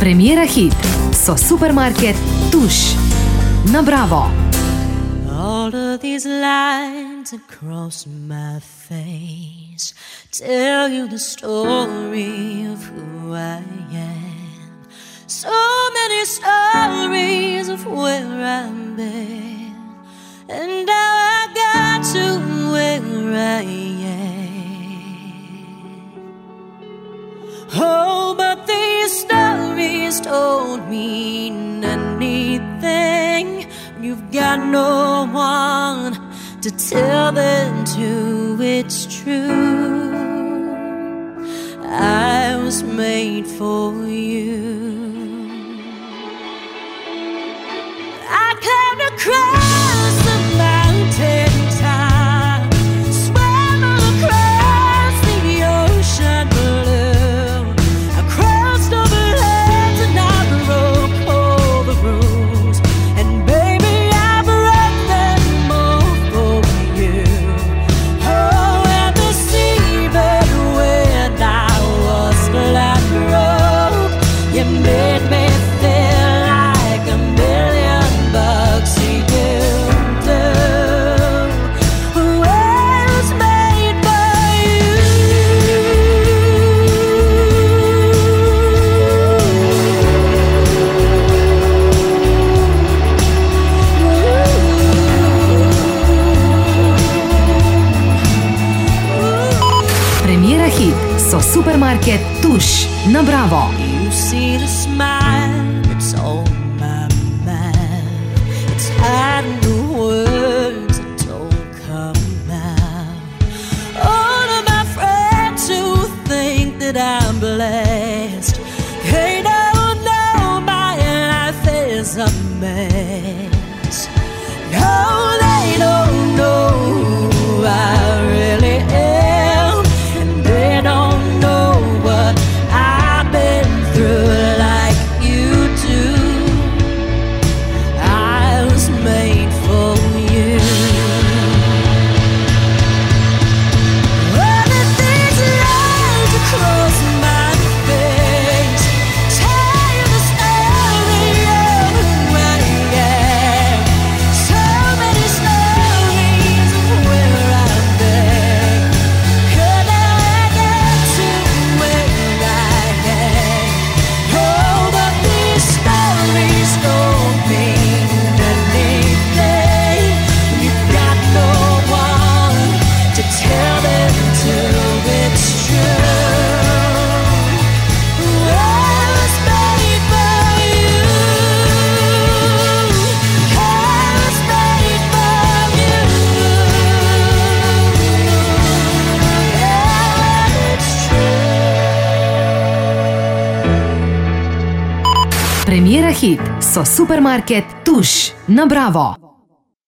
Premiera hit so Supermarket Tuš na Bravo. All of these lines across my face tell you the story of who I am. So many stories of where I've been and how I got to where I am. Oh, but these stories don't mean anything. You've got no one to tell them to. It's true, I was made for you. I climbed across the mountain top, swam across the ocean blue. I crossed over lands and I broke all the rules. And baby, I broke them all for you. Oh, and the seabed when I was flat broke, you made me feel like a million bucks you do. I was made for you. Premiera hit so Supermarket Tuš na Bravo. You see the smile that's on my mind. It's hiding the words that don't come out. All of my friends who think that I'm blessed, they don't know my life is a mess. No, they don't know who I really am, and they don't know what I've been through like you do. I was made for you. All of these lines across my face tell you the story of who I am. So many stories of where I've been. Could I get to where I am? Oh, but these stories don't mean anything. You've got no one to tell them to. It's true, I was made for you. I was made for you. Yeah, it's true. Premiera hit so Supermarket Tuš na Bravo.